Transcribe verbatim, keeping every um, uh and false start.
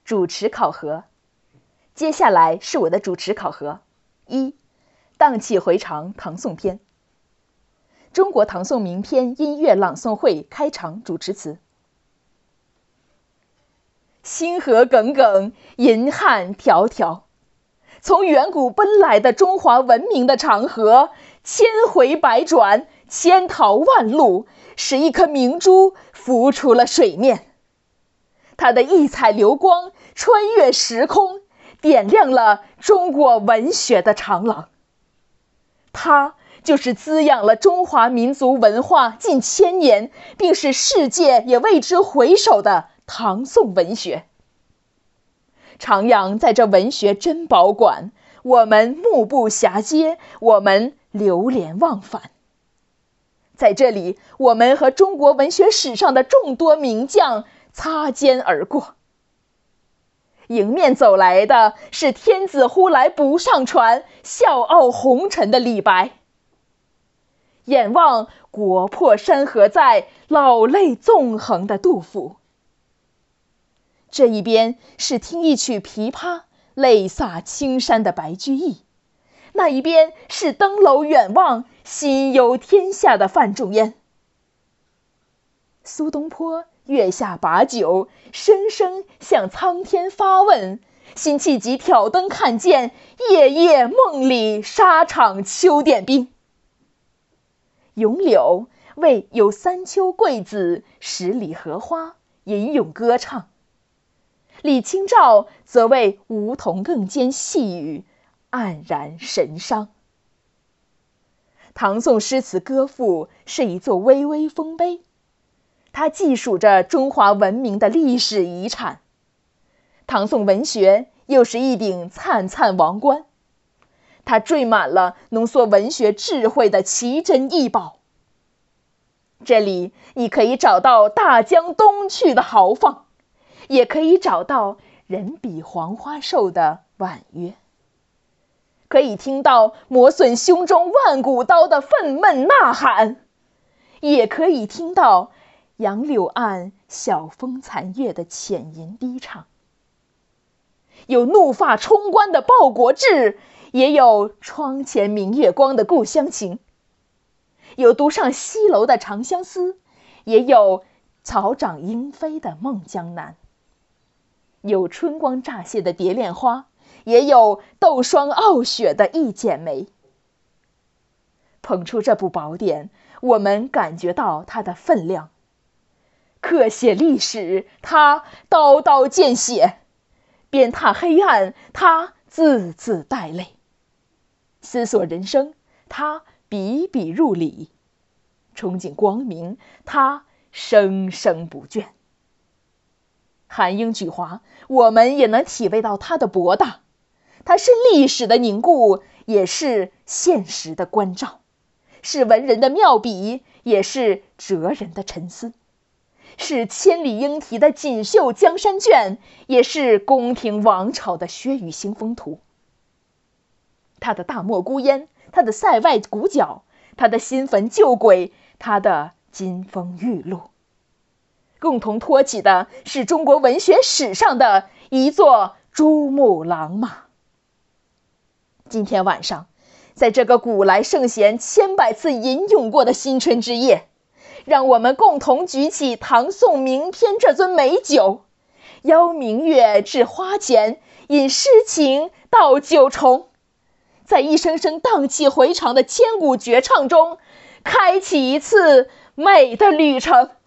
主持考核。接下来是我的主持考核。一、荡气回肠唐宋篇。中国唐宋名篇音乐朗诵会开场主持词。星河耿耿，银汉迢迢，从远古奔来的中华文明的长河，千回百转，千淘万漉，使一颗明珠浮出了水面。它的异彩流光穿越时空，点亮了中国文学的长廊。它就是滋养了中华民族文化近千年，并使世界也为之回首的唐宋文学。徜徉在这文学珍宝馆，我们目不暇接，我们流连忘返。在这里，我们和中国文学史上的众多名将擦肩而过。迎面走来的是天子呼来不上船，笑傲红尘的李白。眼望国破山河在，老泪纵横的杜甫。这一边是听一曲琵琶，泪洒青山的白居易，那一边是登楼远望，心忧天下的范仲淹。苏东坡月下把酒，声声向苍天发问，辛弃疾挑灯看剑，夜夜梦里沙场秋点兵。咏柳为有三秋桂子，十里荷花吟咏歌唱。李清照则为梧桐更兼细雨，黯然神伤。唐宋诗词歌赋是一座巍巍丰碑，它记述着中华文明的历史遗产。唐宋文学又是一顶灿灿王冠，它缀满了浓缩文学智慧的奇珍异宝。这里你可以找到大江东去的豪放，也可以找到人比黄花瘦的婉约，可以听到磨损胸中万古刀的愤懑呐喊，也可以听到杨柳岸晓风残月的浅吟低唱。有怒发冲冠的报国志，也有窗前明月光的故乡情。有独上西楼的长相思，也有草长莺飞的梦江南。有春光乍泄的蝶恋花，也有斗霜傲雪的一剪梅。捧出这部宝典，我们感觉到它的分量。刻写历史，它刀刀见血；鞭挞黑暗，它字字带泪；思索人生，它笔笔入里；憧憬光明，它生生不倦。寒英举华，我们也能体味到它的博大。它是历史的凝固，也是现实的关照；是文人的妙笔，也是哲人的沉思；是千里莺啼的锦绣江山卷，也是宫廷王朝的血雨腥风图。他的大漠孤烟，他的塞外古角，他的新坟旧轨，他的金风玉露，共同托起的是中国文学史上的一座珠穆朗玛。今天晚上，在这个古来圣贤千百次吟咏过的新春之夜，让我们共同举起唐宋名篇这尊美酒，邀明月至花前，饮诗情到九重，在一声声荡气回肠的千古绝唱中，开启一次美的旅程。